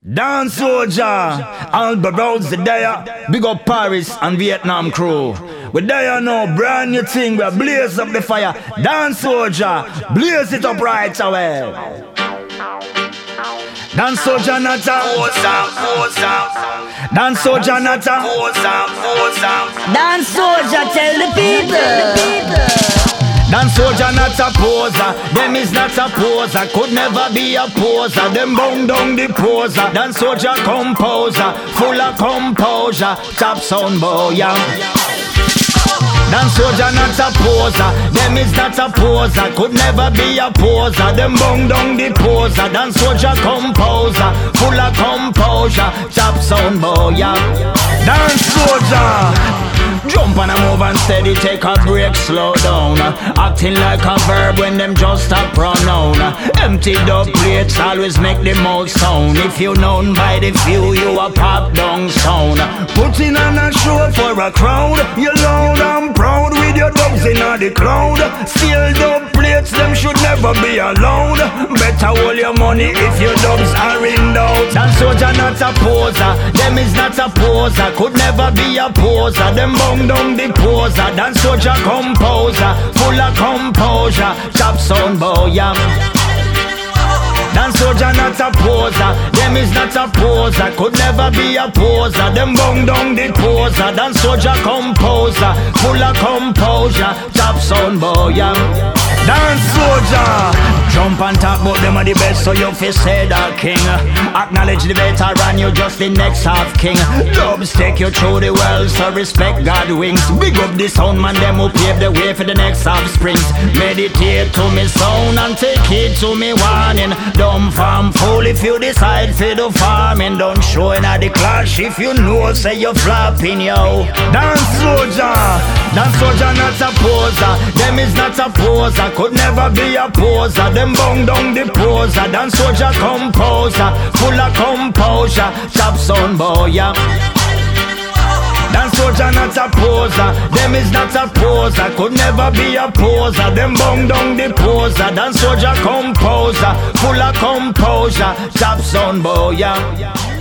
Dance soldier, Alba Rhodes the there. Big up Paris and Vietnam crew. We there now, brand new thing. We blaze up the fire. Dance soldier, blaze it up right away. Dance soldier not a Dance soldier not a Dance soldier tell the people. Dance soldier not a poser, them is not a poser, could never be a poser, them bound down the poser. Dance soldier composer, full of composure, top sound boy, yeah. Dance soldier not a poser, them is not a poser, could never be a poser, them bound down the poser. Dance soldier composer, full of composure, top sound boy, yeah. Dance soldier, jump and I move and steady, take a break, slow down. Acting like a verb when them just a pronoun. Emptied up plates always make the most sound. If you known by the few, you a pop down sound. Putting on a show for a crowd, you loud and proud with your dubs in the crowd. Sealed up plates, them should never be allowed. Better hold your money if your dubs are in doubt. Dance soldier not a poser, them is not a poser, could never be a poser, them bound down the poser. Dance soldier composer, full of composure, top sound boy, yeah. Dance soldier not a poser, them is not a poser, could never be a poser, them bound down the poser. Dance soldier composer, full of composure, top sound boy, yeah. Dance soldier, jump and talk about them are the best, so you fi say that king. Acknowledge the veteran, you just the next half king. Dubs take you through the world, so respect God wings. Big up the sound man, them who pave the way for the next offsprings. Meditate to me sound and take it to me warning. Dumb farm fool if you decide for the farming. Don't show in at the clash if you know say you flopping, yo. Dance soldier not a poser, them is not a poser, could never be a poser, them bound down the poser. Dance soldier composer, full of composure, top sound boy, yeah. Dance soldier not a poser, them is not a poser, could never be a poser, them bound down the poser. Dance soldier composer, full of composure, top sound boy, yeah.